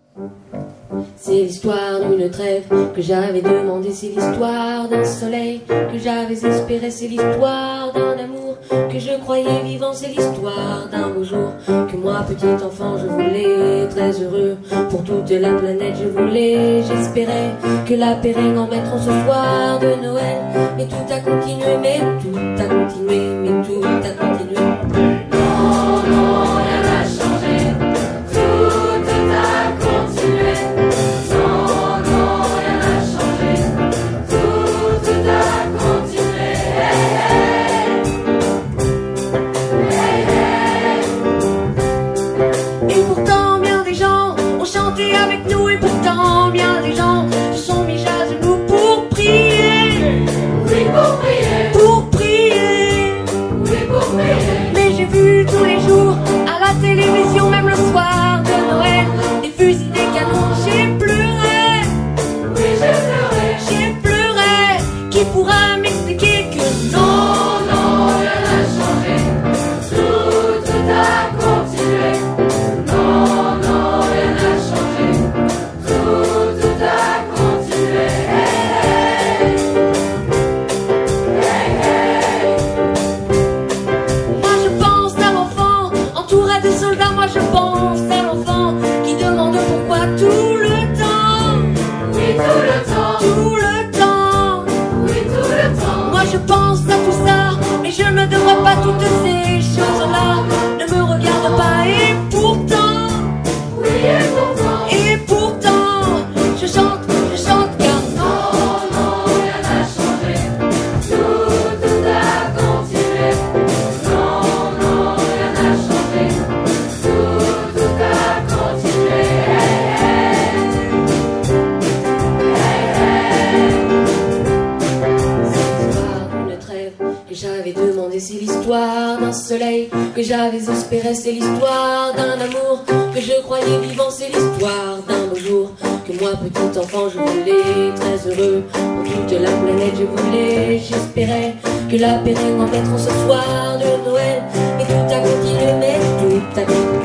C'est l'histoire d'une trêve que j'avais demandé, c'est l'histoire d'un soleil que j'avais espéré, c'est l'histoire d'un amour que je croyais vivant, c'est l'histoire d'un beau jour que moi, petit enfant, je voulais, très heureux pour toute la planète, je voulais, j'espérais que la paix règne en mettant ce soir de Noël. Mais tout a continué, mais tout a continué, mais tout a continué. Avec nous et pourtant bien des gens se sont mis à genoux pour prier. Oui, pour prier. Pour prier. Oui, pour prier. Mais j'ai vu tous les jours à la télévision, même le soir de Noël, des fusils, des canons. J'ai pleuré. Oui, j'ai pleuré. J'ai pleuré. Qui pourra m'expliquer que non, non, rien n'a changé. Tout a continué. Non, non, rien n'a changé. Tout a continué. Hey, hey. Hey, hey. Moi je pense à l'enfant entouré de soldats. Moi je pense à l'enfant qui demande pourquoi tout le temps. Oui, tout le temps. Tout le temps. Oui, tout le temps. Moi je pense à tout ça, mais je ne devrais pas toutes ces choses-là. Ne me regarde pas et pourtant. Oui, Et pourtant, je chante car non, non, rien n'a changé. Tout a continué. Non, non, rien n'a changé. Tout a continué. C'est l'histoire d'une trêve que j'avais demandé, c'est l'histoire d'un soleil que j'avais espéré, c'est l'histoire d'un amour que je croyais vivant, c'est l'histoire d'un beau jour que moi, petit enfant, je voulais, très heureux pour toute la planète, je voulais, j'espérais que la paix règne en mettant ce soir de Noël. Mais tout a continué, mais tout a continué.